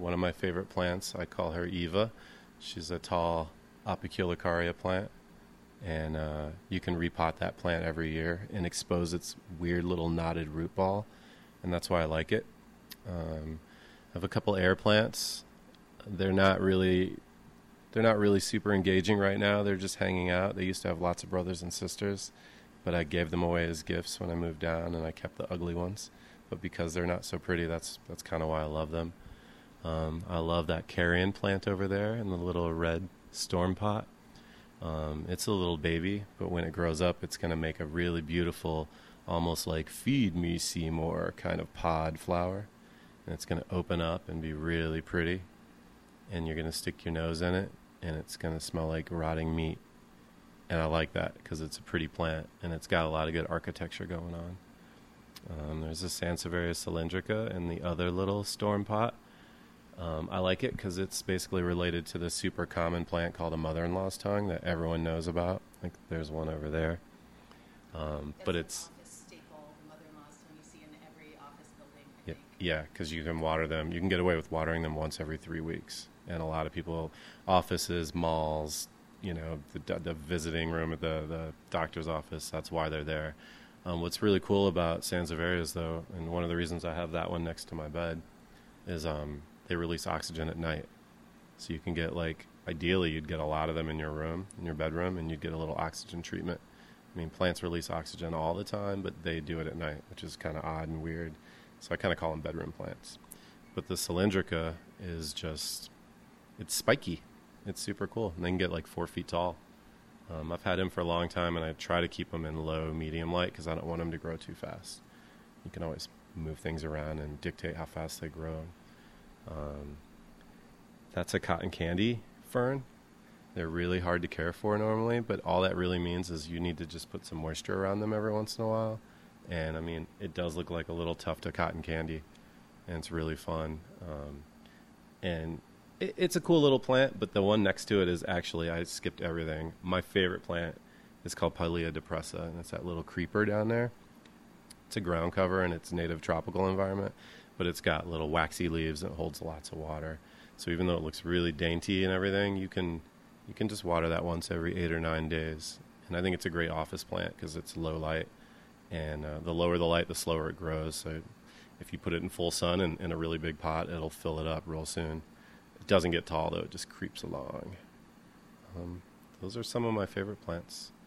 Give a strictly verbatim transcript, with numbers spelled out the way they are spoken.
one of my favorite plants. I call her Eva. She's a tall Apiculacaria plant, and uh, you can repot that plant every year and expose its weird little knotted root ball, and that's why I like it. Um, I have a couple air plants. They're not really, they're not really super engaging right now. They're just hanging out. They used to have lots of brothers and sisters, but I gave them away as gifts when I moved down, and I kept the ugly ones. But because they're not so pretty, that's that's kind of why I love them. Um, I love that carrion plant over there in the little red storm pot. Um, it's a little baby, but when it grows up, it's going to make a really beautiful, almost like feed me Seymour kind of pod flower. And it's going to open up and be really pretty. And you're going to stick your nose in it, and it's going to smell like rotting meat. And I like that because it's a pretty plant, and it's got a lot of good architecture going on. Um, there's a Sansevieria cylindrica in the other little storm pot. Um, I like it because it's basically related to the super common plant called a mother-in-law's tongue that everyone knows about. Like there's one over there. Um, but it's office staple, the mother-in-law's tongue you see in every office building. I yeah, think. yeah, because you can water them. You can get away with watering them once every three weeks. And a lot of people, offices, malls, you know, the, the visiting room at the, the doctor's office, that's why they're there. Um, what's really cool about Sansevierias, though, and one of the reasons I have that one next to my bed, is um, they release oxygen at night. So you can get, like, ideally you'd get a lot of them in your room, in your bedroom, and you'd get a little oxygen treatment. I mean, plants release oxygen all the time, but they do it at night, which is kind of odd and weird. So I kind of call them bedroom plants. But the cylindrica is just, it's spiky. It's super cool. And they can get like four feet tall. Um, I've had him for a long time, and I try to keep them in low, medium light because I don't want them to grow too fast. You can always move things around and dictate how fast they grow. Um, that's a cotton candy fern. They're really hard to care for normally, but all that really means is you need to just put some moisture around them every once in a while. And, I mean, it does look like a little tuft of cotton candy, and it's really fun. Um, and it, it's a cool little plant, but the one next to it is actually, I skipped everything. My favorite plant is called Pilea depressa, and it's that little creeper down there. It's a ground cover, and it's native tropical environment, but it's got little waxy leaves, and it holds lots of water. So even though it looks really dainty and everything, you can you can just water that once every eight or nine days. And I think it's a great office plant because it's low light. And uh, the lower the light, the slower it grows. So if you put it in full sun and in a really big pot, it'll fill it up real soon. It doesn't get tall, though. It just creeps along. Um, those are some of my favorite plants.